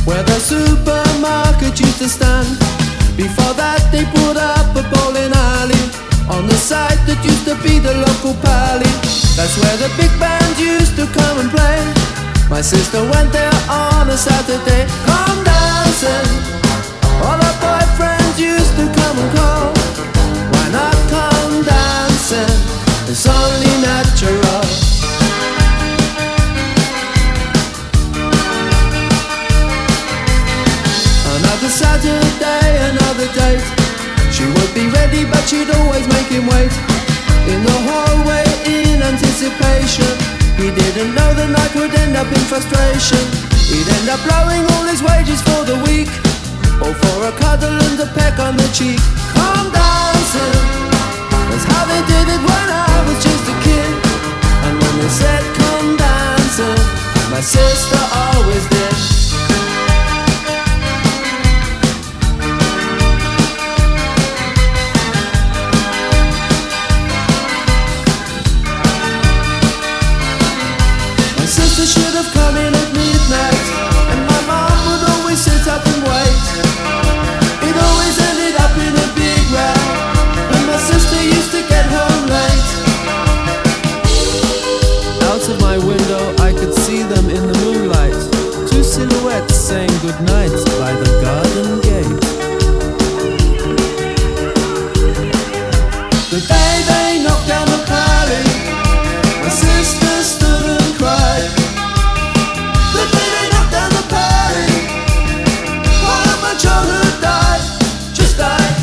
where the supermarket used to stand. Before that they put up a bowling alley on the site that used to be the local pally. That's where the big band used to come and play. My sister went there on a Saturday. Come dancing, all her boyfriends used to come and call. Why not come dancing? It's only natural. Another Saturday, another date. She would be ready but she'd always make him wait in the hallway in anticipation. He didn't know the night would end up in frustration. He'd end up blowing all his wages for the week, all for a cuddle and a peck on the cheek. Come dancing, that's how they did it when I was just a kid. And when they said come dancing, my sister always did. Should have come in at midnight, and my mom would always sit up and wait. It always ended up in a big row, and my sister used to get home late. Out of my window I could see them in the moonlight, two silhouettes saying goodnight by the garden gate. The day they knocked down the pally, my sister stood and cried. Childhood died, just died.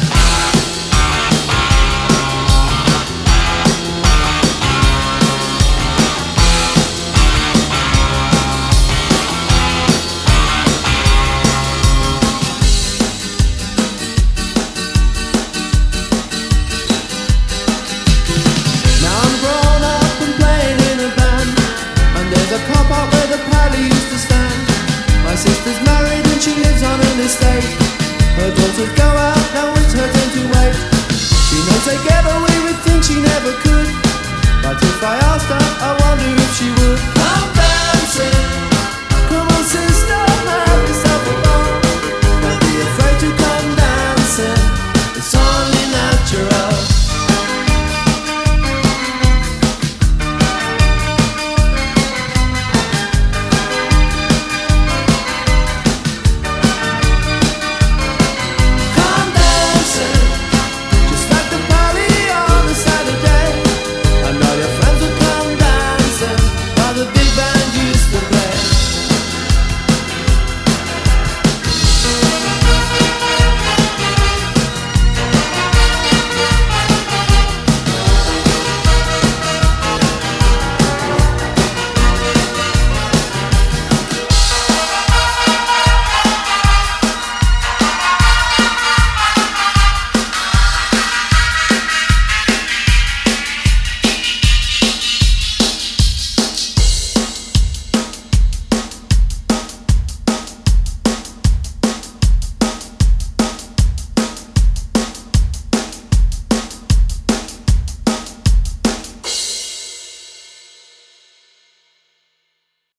Now I'm grown up and playing in a band, and there's a car park where the pally used to stand. My sister's married and she lives on an estate. Her daughter's